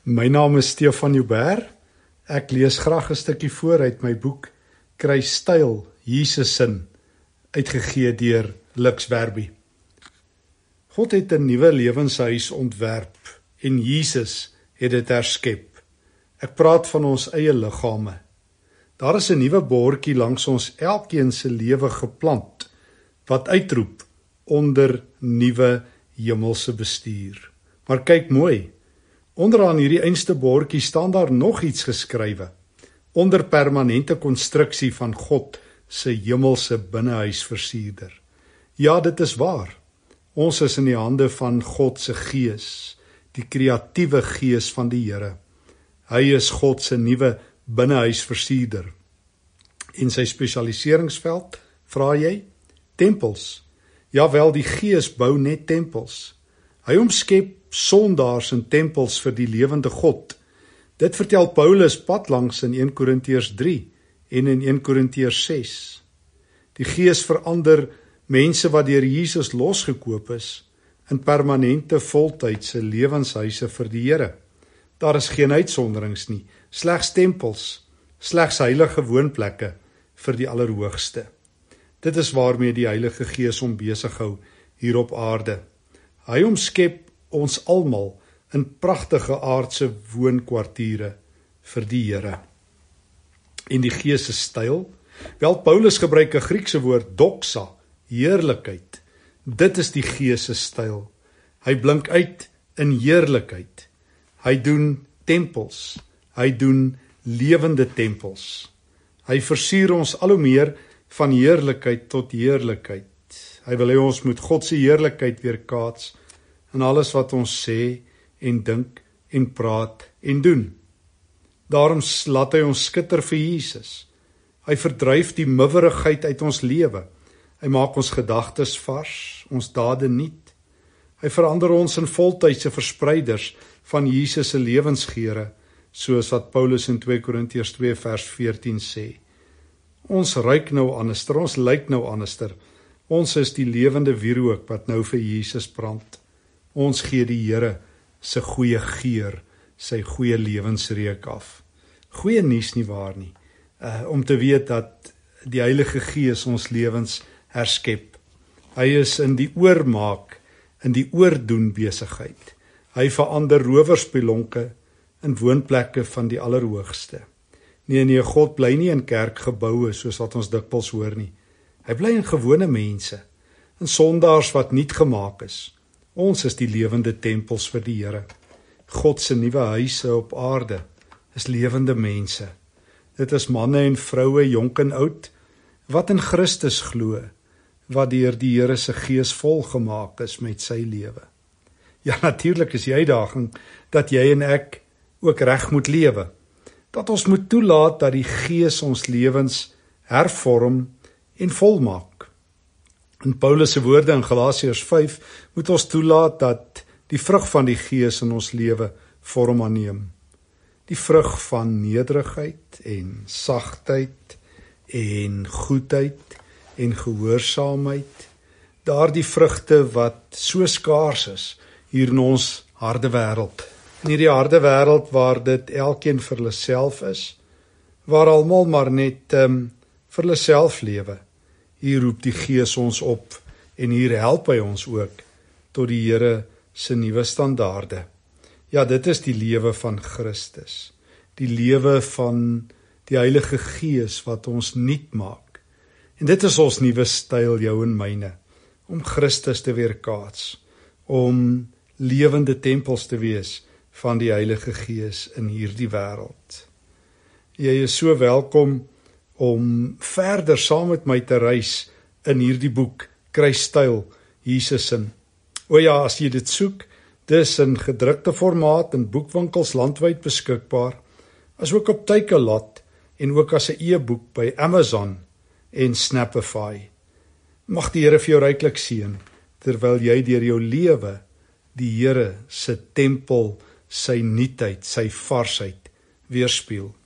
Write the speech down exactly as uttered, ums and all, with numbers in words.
My naam is Stefan Joubert. Ek lees graag 'n stukkie voor uit my boek Kry styl, Jesus sin, uitgegee deur Lux Verbi. God het 'n nuwe lewenshuis ontwerp en Jesus het dit herskep. Ek praat van ons eie liggame. Daar is 'n nuwe bordjie langs ons elkeen se lewe geplant wat uitroep onder nuwe hemelse bestuur. Maar kyk mooi. Onderaan hierdie einste bordjie staan daar nog iets geskrywe. Onder permanente konstruksie van God se hemelse binnehuisversierder. Ja, dit is waar. Ons is in die hande van God se Gees, die kreatiewe Gees van die Here. Hy is God se nuwe binnehuisversierder. En sy spesialiseringsveld, vra jy? Tempels. Jawel, die Gees bou net tempels. Hy omskep sondaars in tempels vir die lewende God. Dit vertel Paulus padlangs in Eerste Korintiërs drie en in Eerste Korintiërs ses. Die Gees verander mense wat deur Jesus losgekoop is in permanente voltydse lewenshuise vir die Here. Daar is geen uitsonderings nie, slegs tempels, slegs heilige woonplekke vir die Allerhoogste. Dit is waarmee die Heilige Gees hom besig hou hier op aarde. Hy omskep ons almal in pragtige aardse woonkwartiere vir die Here. En die Gees se styl? Wel, Paulus gebruik 'n Griekse woord doxa, heerlikheid. Dit is die Gees se styl. Hy blink uit in heerlikheid. Hy doen tempels. Hy doen lewende tempels. Hy versier ons al hoe meer van heerlikheid tot heerlikheid. Hy wil hê ons moet God se heerlikheid weerkaats in alles wat ons sê en dink en praat en doen. Daarom laat hy ons skitter vir Jesus. Hy verdryf die miwerigheid uit ons lewe. Hy maak ons gedagtes vars, ons dade nuut. Hy verander ons in voltydse verspreiders van Jesus se lewensgeure, soos wat Paulus in Tweede Korintiërs twee vers veertien sê. Ons ruik nou anderster, ons lyk nou anderster. Ons is die lewende wierook wat nou vir Jesus brand. Ons gee die Here se goeie geur, sy goeie lewensreuk af. Goeie nuus nie waar nie, uh, om te weet dat die Heilige Gees ons lewens herskep. Hy is in die oormaak, in die oordoen besigheid. Hy verander rowerspelonke in woonplekke van die Allerhoogste. Nee, nee, God bly nie in kerkgeboue soos wat ons dikwels hoor nie. Hy bly in gewone mense, in sondaars wat nuut gemaak is. Ons is die lewende tempels vir die Here. God se nuwe huise op aarde is lewende mense. Dit is manne en vroue, jonk en oud, wat in Christus glo, wat deur die Here se Gees volgemaak is met sy lewe. Ja, natuurlik is die uitdaging dat jy en ek ook reg moet lewe. Dat ons moet toelaat dat die Gees ons lewens hervorm en volmaak. In Paulus se woorde in Galasiërs vyf moet ons toelaat dat die vrug van die Gees in ons lewe vorm aanneem. Die vrug van nederigheid en sagtheid en goedheid en gehoorsaamheid. Daardie vrugte wat so skaars is hier in ons harde wêreld. In hierdie harde wêreld waar dit elkeen vir hulle self is, waar almal maar net um, vir hulle self lewe. Hier roep die Gees ons op en hier help hy ons ook tot die Here se nuwe standaarde. Ja, dit is die lewe van Christus. Die lewe van die Heilige Gees wat ons nuut maak. En dit is ons nuwe styl, jou en myne, om Christus te weerkaats, om lewende tempels te wees van die Heilige Gees in hierdie wêreld. Jy is so welkom om verder saam met my te reis in hierdie boek, Kry styl, Jesus sin. O ja, as jy dit soek, dis in gedrukte formaat in boekwinkels landwyd beskikbaar, as ook op Takealot en ook as 'n e-boek by Amazon en Snapify. Mag die Here vir jou ryklik seën, terwyl jy deur jou lewe die Here se tempel, sy nuutheid, sy varsheid weerspieël.